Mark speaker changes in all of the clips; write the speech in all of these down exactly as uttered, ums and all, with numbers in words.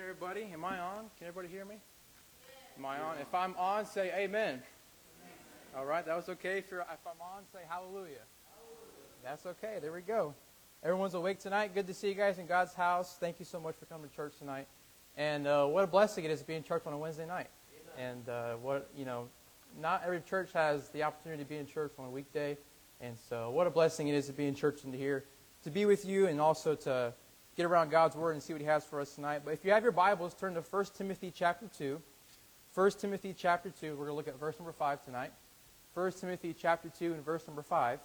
Speaker 1: everybody. Am I on? Can everybody hear me? Am I on? If I'm on, say amen. All right, that was okay. If, you're, if I'm on, say hallelujah. That's okay. There we go. Everyone's awake tonight. Good to see you guys in God's house. Thank you so much for coming to church tonight. And uh, what a blessing it is to be in church on a Wednesday night. And uh, what, you know, not every church has the opportunity to be in church on a weekday. And so what a blessing it is to be in church and to hear, to be with you and also to get around God's Word and see what He has for us tonight. But if you have your Bibles, turn to First Timothy chapter two. First Timothy chapter two. We're going to look at verse number five tonight. First Timothy chapter two and verse number five.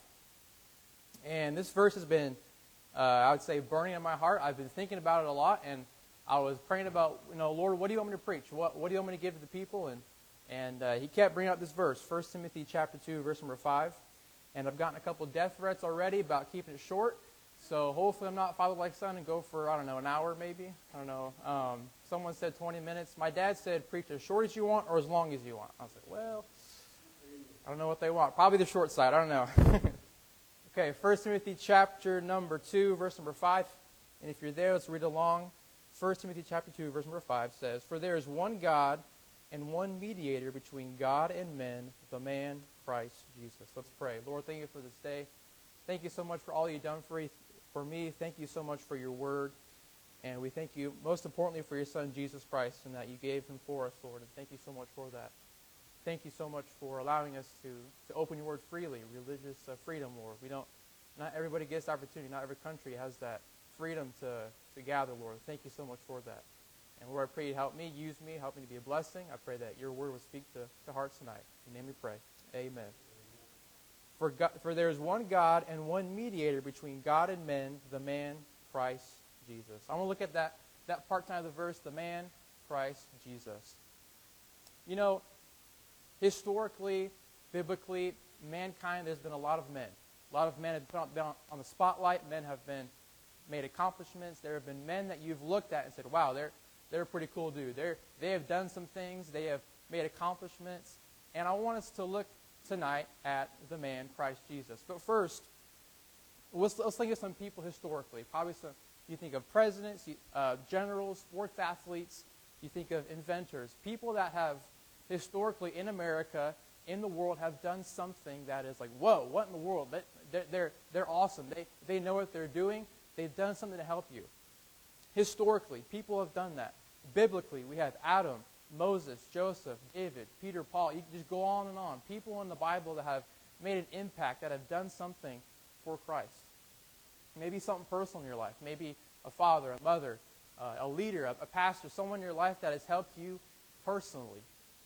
Speaker 1: And this verse has been, uh, I would say, burning in my heart. I've been thinking about it a lot, and I was praying about, you know, Lord, what do you want me to preach? What, what do you want me to give to the people? And and uh, He kept bringing up this verse, First Timothy chapter two, verse number five. And I've gotten a couple death threats already about keeping it short. So hopefully I'm not father like son and go for, I don't know, an hour maybe. I don't know. Um, someone said twenty minutes. My dad said preach as short as you want or as long as you want. I was like, well, I don't know what they want. Probably the short side. I don't know. Okay, First Timothy chapter number two, verse number five. And if you're there, let's read along. First Timothy chapter two, verse number five says, "For there is one God and one mediator between God and men, the man Christ Jesus." Let's pray. Lord, thank you for this day. Thank you so much for all you've done for, for me. Thank you so much for your word. And we thank you, most importantly, for your Son, Jesus Christ, and that you gave him for us, Lord. And thank you so much for that. Thank you so much for allowing us to, to open your word freely, religious uh, freedom, Lord. We don't, not everybody gets the opportunity. Not every country has that freedom to, to gather, Lord. Thank you so much for that. And Lord, I pray you help me, use me, help me to be a blessing. I pray that your word will speak to, to hearts tonight. In your name we pray. Amen. For, God, for there is one God and one mediator between God and men, the man Christ Jesus. I want to look at that, that part time of the verse, the man Christ Jesus. You know, historically, biblically, mankind, there's been a lot of men. A lot of men have been on the spotlight. Men have been made accomplishments. There have been men that you've looked at and said, wow, they're, they're a pretty cool dude. They're, they have done some things. They have made accomplishments. And I want us to look tonight at the man, Christ Jesus. But first, let's, let's think of some people historically. Probably some, you think of presidents, uh, generals, sports athletes. You think of inventors. People that have historically in America, in the world, have done something that is like, whoa, what in the world? They're, they're, they're awesome. They, they know what they're doing. They've done something to help you. Historically, people have done that. Biblically, we have Adam, Moses, Joseph, David, Peter, Paul. You can just go on and on. People in the Bible that have made an impact, that have done something for Christ. Maybe something personal in your life. Maybe a father, a mother, uh, a leader, a, a pastor, someone in your life that has helped you personally.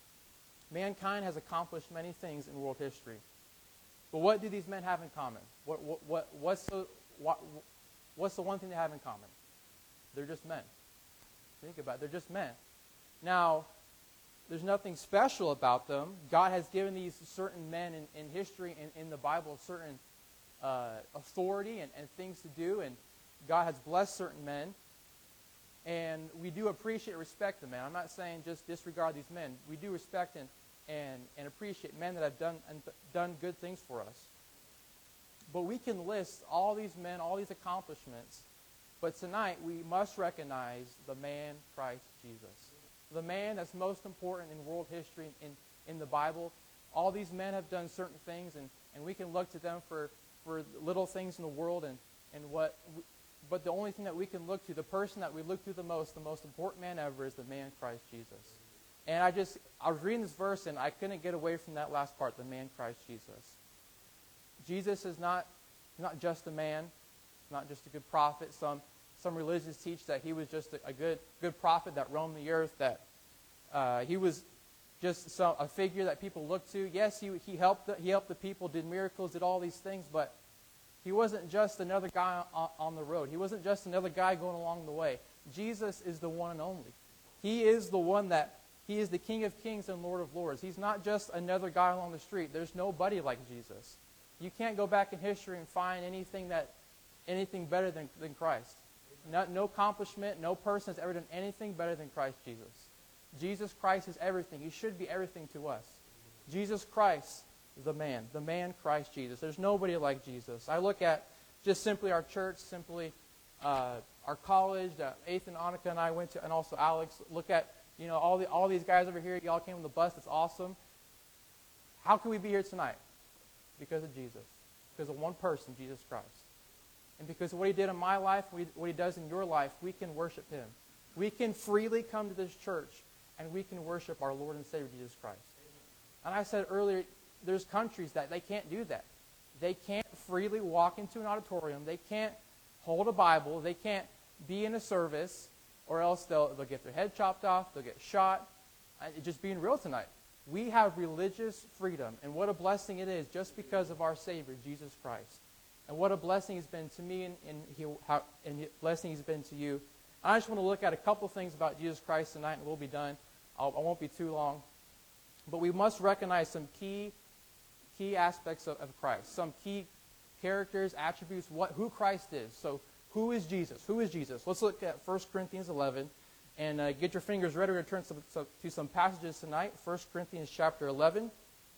Speaker 1: Mankind has accomplished many things in world history. But what do these men have in common? What, what, what, what's, the, what, what's the one thing they have in common? They're just men. Think about it. They're just men. Now, there's nothing special about them. God has given these certain men in, in history and in, in the Bible certain uh, authority and, and things to do, and God has blessed certain men. And we do appreciate and respect them, man. I'm not saying just disregard these men. We do respect and, and, and appreciate men that have done, and done good things for us. But we can list all these men, all these accomplishments, but tonight we must recognize the man Christ Jesus. The man that's most important in world history, in, in the Bible. All these men have done certain things, and, and we can look to them for, for little things in the world, and, and what... We, but the only thing that we can look to, the person that we look to the most, the most important man ever, is the man Christ Jesus. And I just, I was reading this verse, and I couldn't get away from that last part, the man Christ Jesus. Jesus is not, not just a man, not just a good prophet. Some some religions teach that he was just a, a good good prophet that roamed the earth, that uh, he was just some, a figure that people looked to. Yes, he he helped the, he helped the people, did miracles, did all these things, but he wasn't just another guy on, on the road. He wasn't just another guy going along the way. Jesus is the one and only. He is the one that, he is the King of Kings and Lord of Lords. He's not just another guy along the street. There's nobody like Jesus. You can't go back in history and find anything that, anything better than, than Christ. No, no accomplishment, no person has ever done anything better than Christ Jesus. Jesus Christ is everything. He should be everything to us. Jesus Christ, the man, the man Christ Jesus. There's nobody like Jesus. I look at just simply our church, simply uh, our college that Ethan, Annika, and I went to, and also Alex. Look at, you know, all the all these guys over here. Y'all came on the bus. That's awesome. How can we be here tonight? Because of Jesus. Because of one person, Jesus Christ. And because of what he did in my life, what he does in your life, we can worship him. We can freely come to this church, and we can worship our Lord and Savior, Jesus Christ. And I said earlier, there's countries that they can't do that. They can't freely walk into an auditorium. They can't hold a Bible. They can't be in a service, or else they'll, they'll get their head chopped off. They'll get shot. And just being real tonight. We have religious freedom, and what a blessing it is just because of our Savior, Jesus Christ. And what a blessing he's been to me, and, and, he, how, and blessing he's been to you. I just want to look at a couple things about Jesus Christ tonight, and we'll be done. I'll, I won't be too long. But we must recognize some key key aspects of, of Christ, some key characters, attributes, what who Christ is. So who is Jesus? Who is Jesus? Let's look at First Corinthians eleven, and uh, get your fingers ready. We're going to turn some, to some passages tonight. First Corinthians chapter eleven,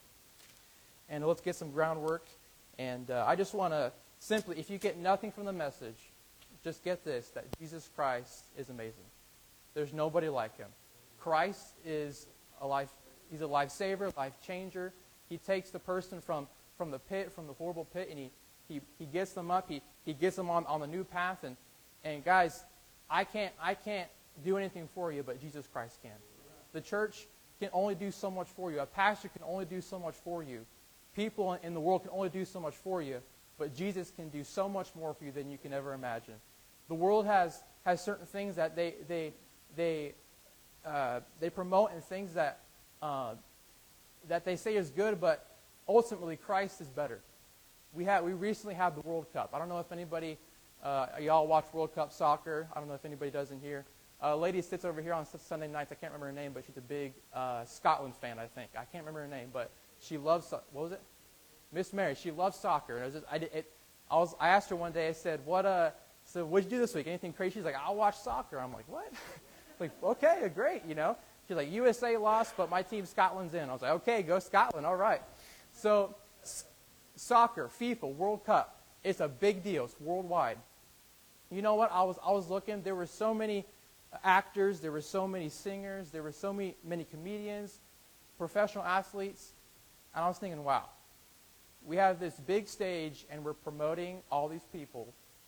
Speaker 1: and let's get some groundwork. And uh, I just want to simply, if you get nothing from the message, just get this, that Jesus Christ is amazing. There's nobody like him. Christ is a life, he's a life-saver, life-changer. He takes the person from, from the pit, from the horrible pit, and he, he, he gets them up. He, he gets them on, on the new path. And, and guys, I can't, I can't do anything for you, but Jesus Christ can. The church can only do so much for you. A pastor can only do so much for you. People in the world can only do so much for you, but Jesus can do so much more for you than you can ever imagine. The world has, has certain things that they they they uh, they promote, and things that uh, that they say is good, but ultimately Christ is better. We have we recently had the World Cup. I don't know if anybody uh, y'all watch World Cup soccer. I don't know if anybody does in here. A lady sits over here on Sunday nights. I can't remember her name, but she's a big uh, Scotland fan, I think. I can't remember her name, but she loves, what was it? Miss Mary. She loves soccer. And I was just, I, did, it, I was, I asked her one day, I said, what, uh, so what'd you do this week? Anything crazy? She's like, I'll watch soccer. I'm like, what? Like, okay, great, you know. She's like, U S A lost, but my team, Scotland's in. I was like, okay, go Scotland, all right. So, s- soccer, FIFA, World Cup, it's a big deal. It's worldwide. You know what? I was, I was looking. There were so many actors. There were so many singers. There were so many, many comedians, professional athletes. And I was thinking, wow, we have this big stage and we're promoting all these people,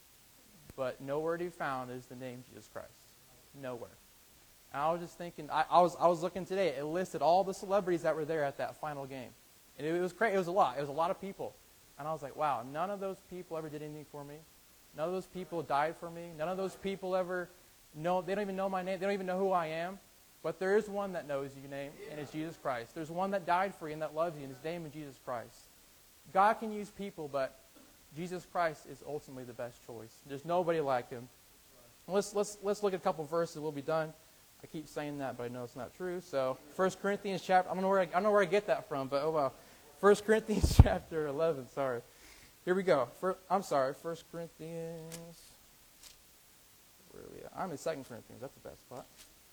Speaker 1: but nowhere to be found is the name Jesus Christ. Nowhere. And I was just thinking, I, I was I was looking today, it listed all the celebrities that were there at that final game. And it, it was crazy. It was a lot. It was a lot of people. And I was like, wow, none of those people ever did anything for me. None of those people died for me. None of those people ever know, they don't even know my name. They don't even know who I am. But there is one that knows your name, and it's Jesus Christ. There's one that died for you and that loves you, and his name is Jesus Christ. God can use people, but Jesus Christ is ultimately the best choice. There's nobody like him. Let's let's let's look at a couple verses. We'll be done. I keep saying that, but I know it's not true. So, First Corinthians chapter. I don't know where I, I don't know where I get that from, but oh well. First Corinthians chapter eleven. Sorry. Here we go. For, I'm sorry. First Corinthians. Where are we at? I'm in Second Corinthians. That's the best spot.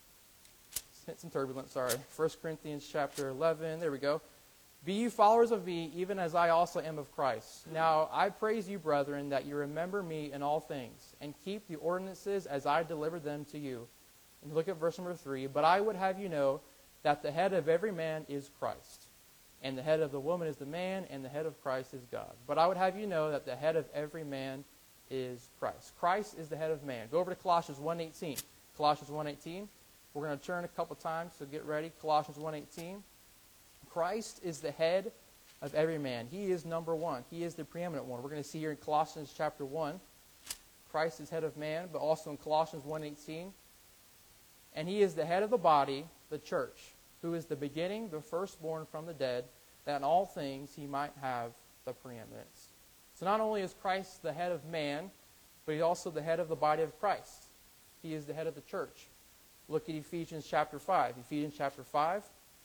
Speaker 1: Hit some turbulence, sorry. First Corinthians chapter eleven, there we go. Be you followers of me, even as I also am of Christ. Now I praise you, brethren, that you remember me in all things, and keep the ordinances as I delivered them to you. And look at verse number three. But I would have you know that the head of every man is Christ, and the head of the woman is the man, and the head of Christ is God. But I would have you know that the head of every man is Christ. Christ is the head of man. Go over to Colossians one eighteen. Colossians one eighteen. We're going to turn a couple times, so get ready. Colossians one eighteen. Christ is the head of every man. He is number one. He is the preeminent one. We're going to see here in Colossians chapter one, Christ is head of man, but also in Colossians one eighteen. And he is the head of the body, the church, who is the beginning, the firstborn from the dead, that in all things he might have the preeminence. So not only is Christ the head of man, but he's also the head of the body of Christ. He is the head of the church. Look at Ephesians chapter five. Ephesians chapter five,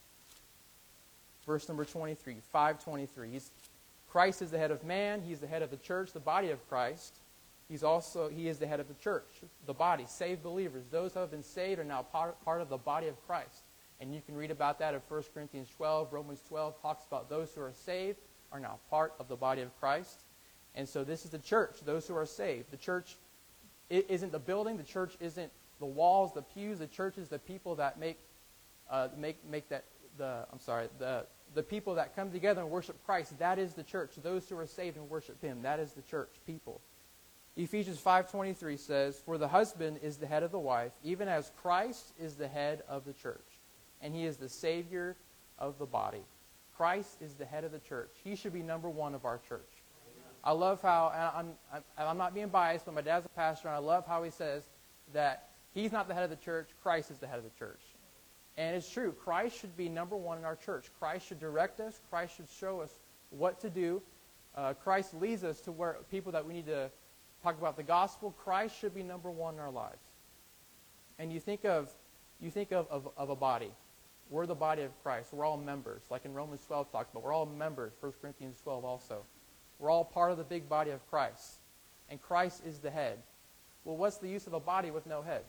Speaker 1: verse number twenty-three. five twenty-three. He's, Christ is the head of man. He's the head of the church, the body of Christ. He's also, he is the head of the church, the body, saved believers. Those who have been saved are now part, part of the body of Christ. And you can read about that in First Corinthians twelve. Romans twelve talks about those who are saved are now part of the body of Christ. And so this is the church, those who are saved. The church it isn't the building. The church isn't the walls, the pews. The church is the people that make uh, make make that the I'm sorry the the people that come together and worship Christ. That is the church. Those who are saved and worship Him. That is the church people. Ephesians five twenty-three says, "For the husband is the head of the wife, even as Christ is the head of the church, and He is the Savior of the body." Christ is the head of the church. He should be number one of our church. I love how, and I'm, I'm not being biased, but my dad's a pastor, and I love how he says that he's not the head of the church, Christ is the head of the church. And it's true. Christ should be number one in our church. Christ should direct us. Christ should show us what to do. Uh, Christ leads us to where people that we need to talk about the gospel. Christ should be number one in our lives. And you think of you think of, of, of a body. We're the body of Christ. We're all members. Like in Romans twelve talks about, we're all members. First Corinthians twelve also. We're all part of the big body of Christ. And Christ is the head. Well, what's the use of a body with no head?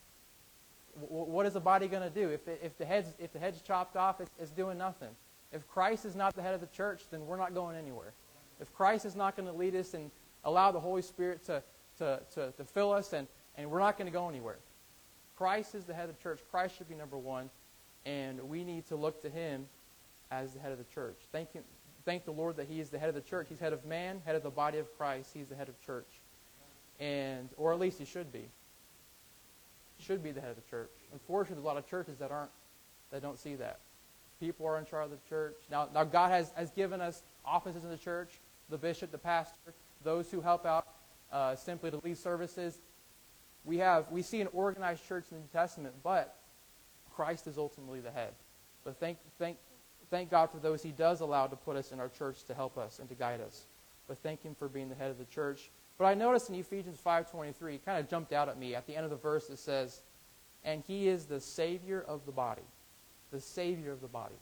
Speaker 1: W- what is a body going to do? If, it, if, the head's, if the head's chopped off, it's, it's doing nothing. If Christ is not the head of the church, then we're not going anywhere. If Christ is not going to lead us and allow the Holy Spirit to, to, to, to fill us, and, and we're not going to go anywhere. Christ is the head of the church. Christ should be number one. And we need to look to Him as the head of the church. Thank Him, thank the Lord that He is the head of the church. He's head of man, head of the body of Christ. He's the head of church. And, or at least He should be. Should be the head of the church. Unfortunately, there's a lot of churches that aren't, that don't see that. People are in charge of the church. Now, now God has, has given us offices in the church, the bishop, the pastor, those who help out uh, simply to lead services. We have, we see an organized church in the New Testament, but Christ is ultimately the head. But thank, thank, thank God for those He does allow to put us in our church to help us and to guide us. But thank Him for being the head of the church. But I noticed in Ephesians five twenty-three, it kind of jumped out at me. At the end of the verse it says, "And He is the Savior of the body." The Savior of the body.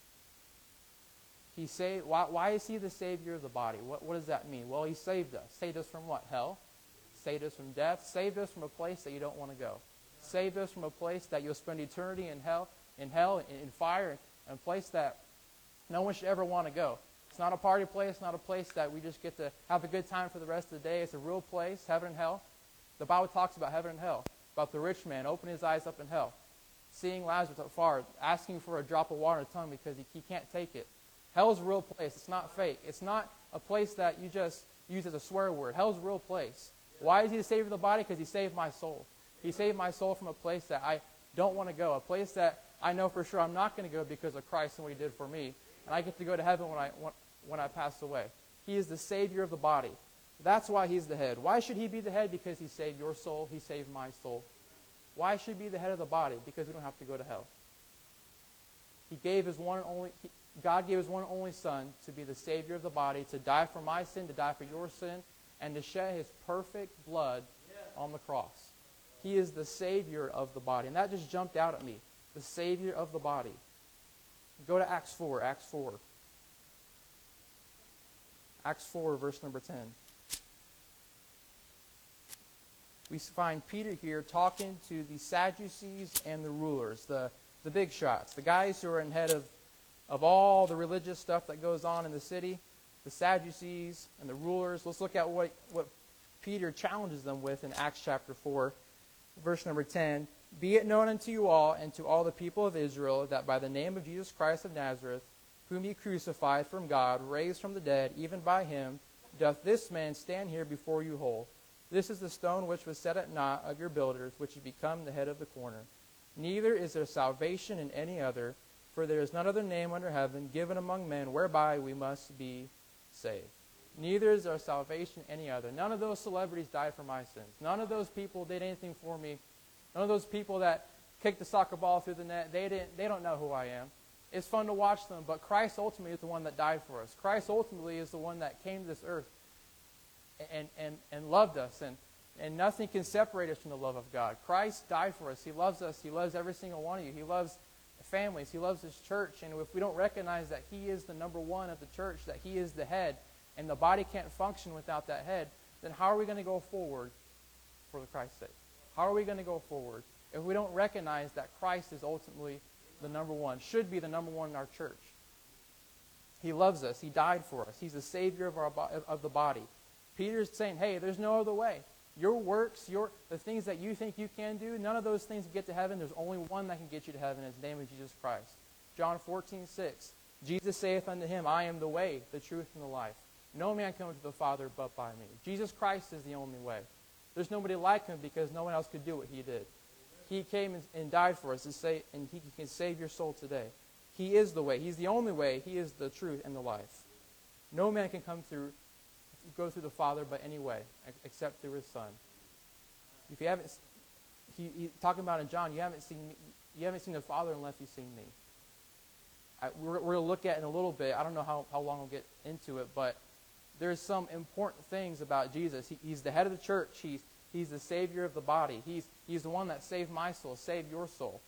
Speaker 1: He saved, why, why is He the Savior of the body? What, what does that mean? Well, He saved us. Saved us from what? Hell. Saved us from death. Saved us from a place that you don't want to go. Saved us from a place that you'll spend eternity in hell, in hell, in, in fire, and a place that no one should ever want to go. It's not a party place, not a place that we just get to have a good time for the rest of the day. It's a real place, heaven and hell. The Bible talks about heaven and hell, about the rich man opening his eyes up in hell, seeing Lazarus afar, asking for a drop of water in his tongue because he, he can't take it. Hell is a real place. It's not fake. It's not a place that you just use as a swear word. Hell is a real place. Why is He the Savior of the body? Because He saved my soul. He saved my soul from a place that I don't want to go, a place that I know for sure I'm not going to go because of Christ and what He did for me. And I get to go to heaven when I, when, when I pass away. He is the Savior of the body. That's why He's the head. Why should He be the head? Because He saved your soul. He saved my soul. Why should He be the head of the body? Because we don't have to go to hell. He gave His one and only, he, God gave His one and only Son to be the Savior of the body, to die for my sin, to die for your sin, and to shed His perfect blood on the cross. He is the Savior of the body. And that just jumped out at me. The Savior of the body. Go to Acts four. Acts four. Acts four, verse number ten. We find Peter here talking to the Sadducees and the rulers, the, the big shots, the guys who are in head of, of all the religious stuff that goes on in the city, the Sadducees and the rulers. Let's look at what, what Peter challenges them with in Acts chapter four. Verse number ten, "Be it known unto you all and to all the people of Israel that by the name of Jesus Christ of Nazareth, whom ye crucified from God, raised from the dead, even by Him, doth this man stand here before you whole. This is the stone which was set at naught of your builders, which is become the head of the corner. Neither is there salvation in any other, for there is none other name under heaven given among men whereby we must be saved." Neither is there salvation any other. None of those celebrities died for my sins. None of those people did anything for me. None of those people that kicked the soccer ball through the net, they didn't. They don't know who I am. It's fun to watch them, but Christ ultimately is the one that died for us. Christ ultimately is the one that came to this earth and, and, and loved us, and, and nothing can separate us from the love of God. Christ died for us. He loves us. He loves every single one of you. He loves families. He loves His church, and if we don't recognize that He is the number one of the church, that He is the head, and the body can't function without that head, then how are we going to go forward for Christ's sake? How are we going to go forward if we don't recognize that Christ is ultimately the number one, should be the number one in our church? He loves us. He died for us. He's the Savior of, our, of the body. Peter's saying, hey, there's no other way. Your works, your the things that you think you can do, none of those things get to heaven. There's only one that can get you to heaven. His name is Jesus Christ. John fourteen six. Jesus saith unto him, I am the way, the truth, and the life. No man cometh to the Father but by me. Jesus Christ is the only way. There's nobody like him because no one else could do what he did. He came and, and died for us to say, and he can save your soul today. He is the way. He's the only way. He is the truth and the life. No man can come through, go through the Father but any way, except through his Son. If you haven't, he, he talking about in John, you haven't seen me, you haven't seen the Father unless you've seen me. I, we're, we're going to look at in a little bit. I don't know how, how long we'll get into it, but there's some important things about Jesus. He, he's the head of the church. He's He's the Savior of the body. He's, he's the one that saved my soul, saved your soul.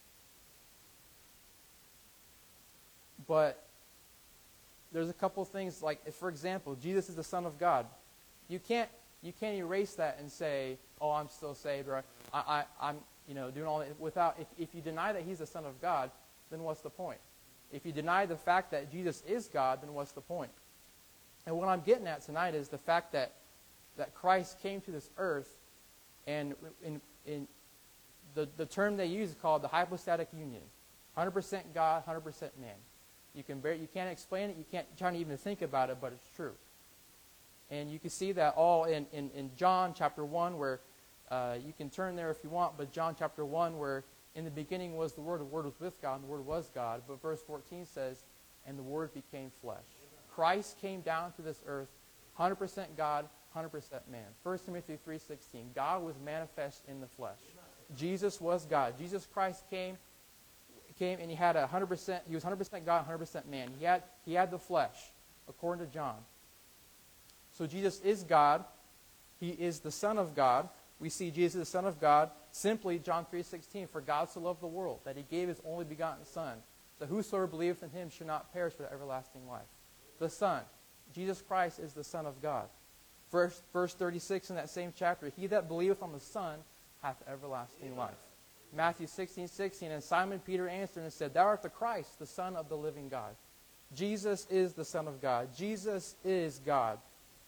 Speaker 1: But there's a couple of things, like, if, for example, Jesus is the Son of God. You can't you can't erase that and say, oh, I'm still saved, or I, I, I'm you know doing all that. Without, if, if you deny that he's the Son of God, then what's the point? If you deny the fact that Jesus is God, then what's the point? And what I'm getting at tonight is the fact that that Christ came to this earth, and in, in the, the term they use is called the hypostatic union. one hundred percent God, one hundred percent man. You, can bear, you can't explain it, you can't try to even think about it, but it's true. And you can see that all in, in, in John chapter one, where uh, you can turn there if you want, but John chapter one, where in the beginning was the Word, the Word was with God, and the Word was God. But verse fourteen says, and the Word became flesh. Christ came down to this earth, one hundred percent God, one hundred percent man. First Timothy three sixteen. God was manifest in the flesh. Jesus was God. Jesus Christ came, came and he had a one hundred percent. He was one hundred percent God, one hundred percent man. He had he had the flesh, according to John. So Jesus is God. He is the Son of God. We see Jesus the Son of God. Simply John three sixteen. For God so loved the world that he gave his only begotten Son, that whosoever believeth in him should not perish but have everlasting life. The Son. Jesus Christ is the Son of God. Verse, verse thirty-six in that same chapter, he that believeth on the Son hath everlasting life. Matthew sixteen sixteen, and Simon Peter answered and said, Thou art the Christ, the Son of the living God. Jesus is the Son of God. Jesus is God.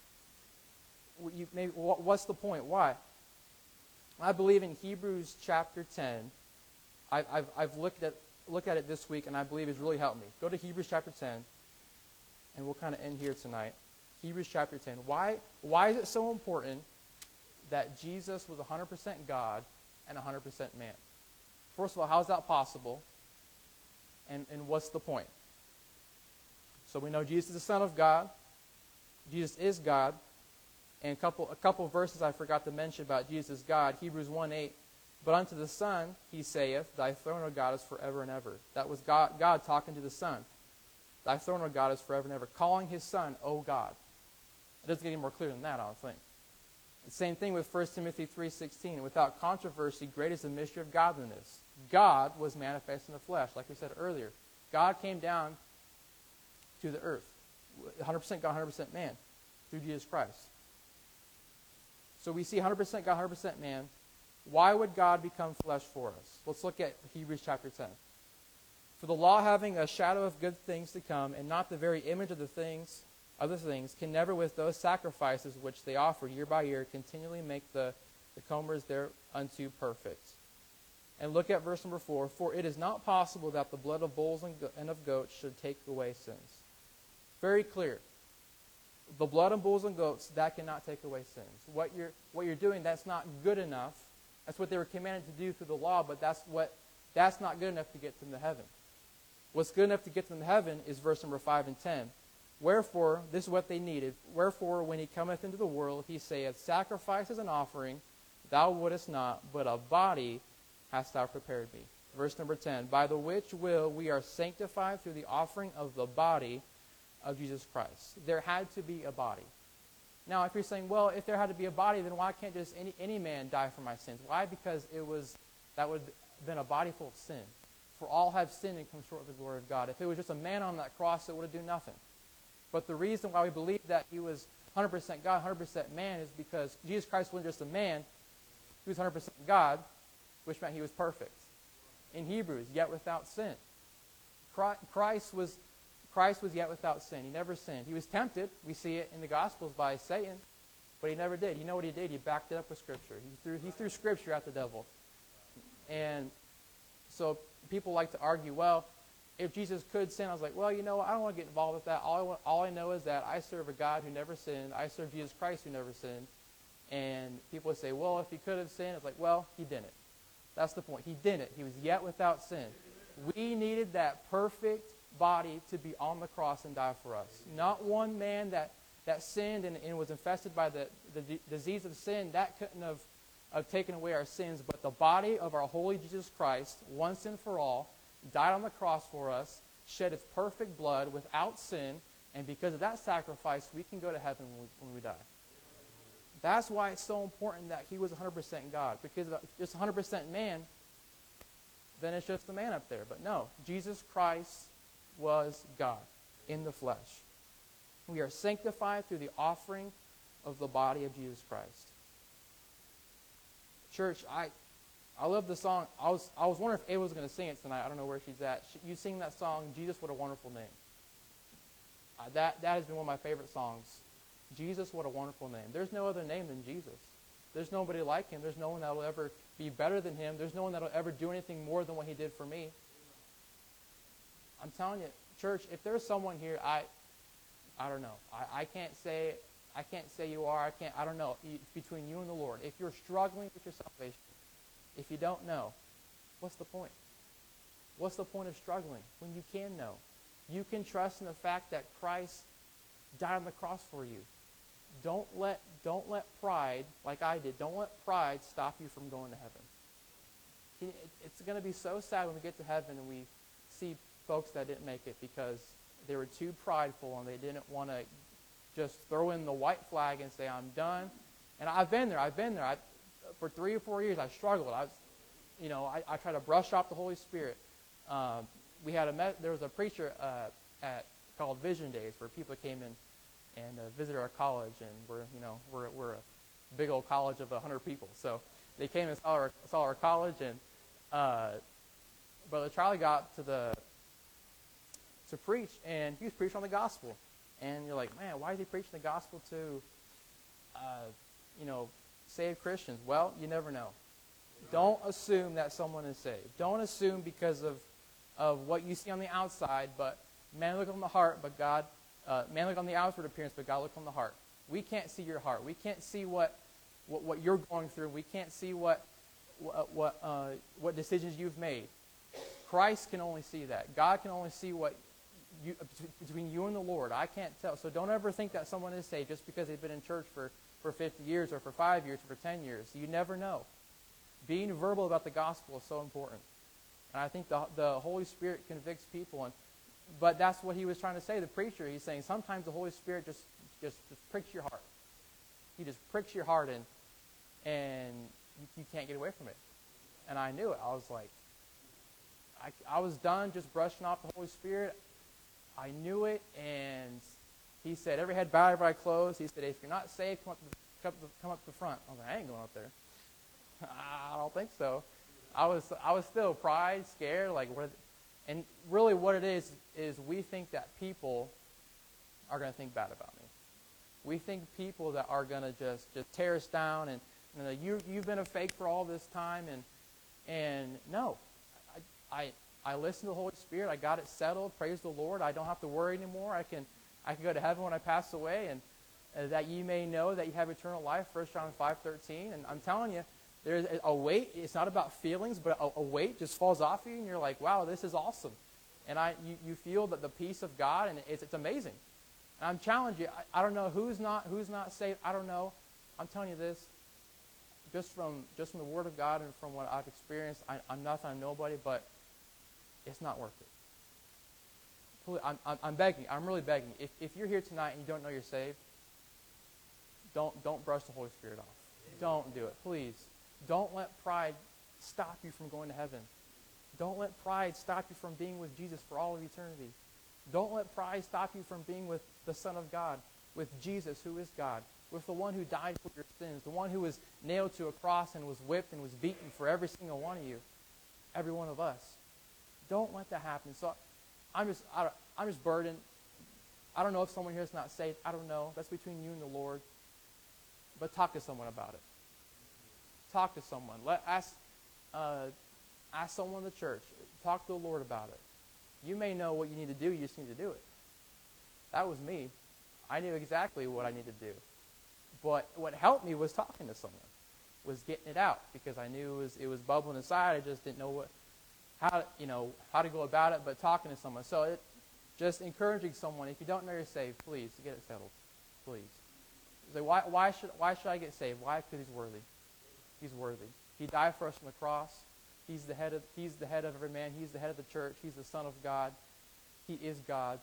Speaker 1: You may, what's the point? Why? I believe in Hebrews chapter ten. I, I've, I've looked at, looked at it this week, and I believe it's really helped me. Go to Hebrews chapter ten, and we'll kind of end here tonight. Hebrews chapter ten. Why, why is it so important that Jesus was one hundred percent God and one hundred percent man? First of all, how is that possible? And, and what's the point? So we know Jesus is the Son of God. Jesus is God. And a couple, a couple of verses I forgot to mention about Jesus is God. Hebrews one eight. But unto the Son he saith, Thy throne, O God, is forever and ever. That was God, God talking to the Son. Thy throne, O God, is forever and ever. Calling his Son, O God. It doesn't get any more clear than that, I don't think. The same thing with First Timothy three sixteen. Without controversy, great is the mystery of godliness. God was manifest in the flesh, like we said earlier. God came down to the earth, one hundred percent God, one hundred percent man, through Jesus Christ. So we see one hundred percent God, one hundred percent man. Why would God become flesh for us? Let's look at Hebrews chapter ten. For the law, having a shadow of good things to come, and not the very image of the things, other things, can never with those sacrifices which they offered year by year continually make the, the comers thereunto perfect. And look at verse number four. For it is not possible that the blood of bulls and, go- and of goats should take away sins. Very clear. The blood of bulls and goats, that cannot take away sins. What you're, what you're doing, that's not good enough. That's what they were commanded to do through the law, but that's what that's not good enough to get them to heaven. What's good enough to get them to heaven is verse number five and ten. Wherefore, this is what they needed. Wherefore, when he cometh into the world, he saith, Sacrifice as an offering, thou wouldest not, but a body hast thou prepared me. Verse number ten. By the which will we are sanctified through the offering of the body of Jesus Christ. There had to be a body. Now, if you're saying, well, if there had to be a body, then why can't just any, any man die for my sins? Why? Because it was that would have been a body full of sin. For all have sinned and come short of the glory of God. If it was just a man on that cross, it would have done nothing. But the reason why we believe that he was one hundred percent God, one hundred percent man, is because Jesus Christ wasn't just a man. He was one hundred percent God, which meant he was perfect. In Hebrews, yet without sin. Christ was, Christ was yet without sin. He never sinned. He was tempted. We see it in the Gospels by Satan. But he never did. You know what he did? He backed it up with Scripture. He threw, he threw Scripture at the devil. And so people like to argue, well, if Jesus could sin, I was like, well, you know, I don't want to get involved with that. All I, want, all I know is that I serve a God who never sinned. I serve Jesus Christ who never sinned. And people would say, well, if he could have sinned, it's like, well, he didn't. That's the point. He didn't. He was yet without sin. We needed that perfect body to be on the cross and die for us. Not one man that, that sinned and, and was infested by the, the d- disease of sin. That couldn't have, have taken away our sins. But the body of our holy Jesus Christ, once and for all, died on the cross for us, shed its perfect blood without sin, and because of that sacrifice, we can go to heaven when we, when we die. That's why it's so important that he was one hundred percent God. Because if it's one hundred percent man, then it's just the man up there. But no, Jesus Christ was God in the flesh. We are sanctified through the offering of the body of Jesus Christ. Church, I I love the song. I was I was wondering if Ava was going to sing it tonight. I don't know where she's at. She, you sing that song, Jesus, What a Wonderful Name. Uh, that, that has been one of my favorite songs. Jesus, what a wonderful name. There's no other name than Jesus. There's nobody like him. There's no one that will ever be better than him. There's no one that will ever do anything more than what he did for me. I'm telling you, church, if there's someone here, I I don't know. I, I can't say I can't say you are. I can't. I don't know. It's between you and the Lord. If you're struggling with your salvation, if you don't know, what's the point? What's the point of struggling when you can know? You can trust in the fact that Christ died on the cross for you. Don't let don't let pride, like I did, don't let pride stop you from going to heaven. It's going to be so sad when we get to heaven and we see folks that didn't make it because they were too prideful and they didn't want to just throw in the white flag and say, I'm done. And I've been there. I've been there. I, for three or four years, I struggled. I was, you know, I, I tried to brush off the Holy Spirit. Um, we had a there was a preacher uh, at called Vision Days where people came in and uh, visited our college, and we're you know we're we're a big old college of a hundred people. So they came and saw our saw our college, and uh, Brother Charlie got to the to preach, and he was preaching on the gospel. And you're like, man, why is he preaching the gospel to, uh, you know, saved Christians? Well, you never know. Don't assume that someone is saved. Don't assume because of, of what you see on the outside, but man look on the heart, but God, uh, man look on the outward appearance, but God look on the heart. We can't see your heart. We can't see what what, what you're going through. We can't see what what what, uh, what decisions you've made. Christ can only see that. God can only see what you, between you and the Lord. I can't tell. So don't ever think that someone is saved just because they've been in church for, for fifty years or for five years or for ten years. You never know. Being verbal about the gospel is so important. And I think the, the Holy Spirit convicts people. And But that's what he was trying to say, the preacher. He's saying sometimes the Holy Spirit just, just, just pricks your heart. He just pricks your heart and, and you, you can't get away from it. And I knew it. I was like, I, I was done just brushing off the Holy Spirit. I knew it, and he said, every head bowed, every eye closed. He said, if you're not saved, come up, to, come, up, come up to the front. I was like, I ain't going up there. I don't think so. I was I was still pride, scared, like what? And really, what it is is we think that people are going to think bad about me. We think people that are going to just just tear us down, and you know, you you've been a fake for all this time, and and no, I I I listened to the Holy Spirit. I got it settled. Praise the Lord. I don't have to worry anymore. I can I can go to heaven when I pass away, and uh, that ye may know that you have eternal life. First John five thirteen. And I'm telling you, there's a weight. It's not about feelings, but a, a weight just falls off you, and you're like, wow, this is awesome. And I, you, you feel that the peace of God, and it's, it's amazing. And I'm challenging you. I, I don't know who's not who's not saved. I don't know. I'm telling you this, just from just from the Word of God and from what I've experienced. I, I'm nothing. I'm nobody, but it's not worth it. I'm, I'm, I'm begging. I'm really begging. If if you're here tonight and you don't know you're saved, don't don't brush the Holy Spirit off. Don't do it, please. Don't let pride stop you from going to heaven. Don't let pride stop you from being with Jesus for all of eternity. Don't let pride stop you from being with the Son of God, with Jesus, who is God, with the one who died for your sins, the one who was nailed to a cross and was whipped and was beaten for every single one of you, every one of us. Don't let that happen. So I'm just, I don't, I'm just burdened. I don't know if someone here is not saved. I don't know. That's between you and the Lord. but talk to someone about it. Talk to someone. Let ask uh, ask someone in the church. Talk to the Lord about it. You may know what you need to do. You just need to do it. That was me. I knew exactly what I needed to do. But what helped me was talking to someone, was getting it out, because I knew it was it was bubbling inside. I just didn't know what how you know how to go about it. But talking to someone, so it just encouraging someone. If you don't know you're saved, please get it settled, please. Say, why why should why should I get saved? Why? Because He's worthy. He's worthy. He died for us on the cross. He's the head of He's the head of every man. He's the head of the church. He's the Son of God. He is God.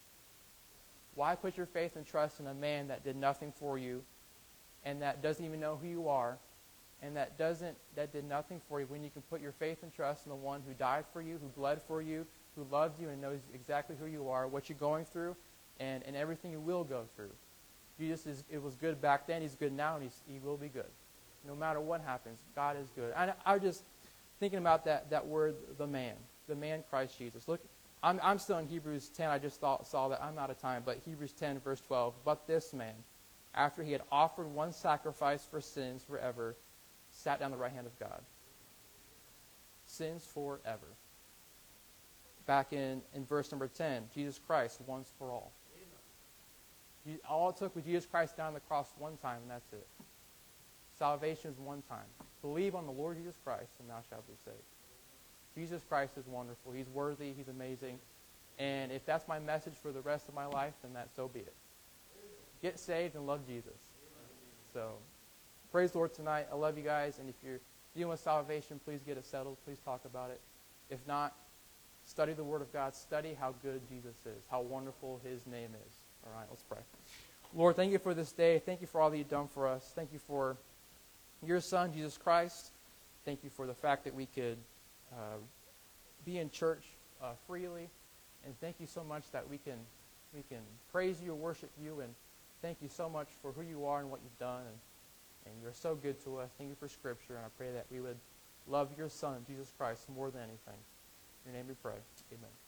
Speaker 1: Why put your faith and trust in a man that did nothing for you, and that doesn't even know who you are, and that doesn't that did nothing for you, when you can put your faith and trust in the one who died for you, who bled for you, who loved you and knows exactly who you are, what you're going through, and, and everything you will go through. Jesus is it was good back then. He's good now, and he's, he will be good. No matter what happens, God is good. I, I was just thinking about that that word, the man, the man Christ Jesus. Look, I'm, I'm still in Hebrews ten. I just thought, saw that. I'm out of time. But Hebrews ten, verse twelve. But this man, after he had offered one sacrifice for sins forever, sat down at the right hand of God. Sins forever. Back in, in verse number ten, Jesus Christ once for all. Amen. All it took was Jesus Christ down on the cross one time, and that's it. Salvation is one time. Believe on the Lord Jesus Christ, and thou shalt be saved. Jesus Christ is wonderful. He's worthy. He's amazing. And if that's my message for the rest of my life, then that so be it. Get saved and love Jesus. So, praise the Lord tonight. I love you guys. And if you're dealing with salvation, please get it settled. Please talk about it. If not, study the Word of God. Study how good Jesus is, how wonderful His name is. All right, let's pray. Lord, thank you for this day. Thank you for all that you've done for us. Thank you for your Son, Jesus Christ. Thank you for the fact that we could Uh, be in church uh, freely, and thank you so much that we can we can praise you and worship you, and thank you so much for who you are and what you've done, and, and you're so good to us. Thank you for Scripture, and I pray that we would love your Son, Jesus Christ, more than anything. In your name we pray. Amen.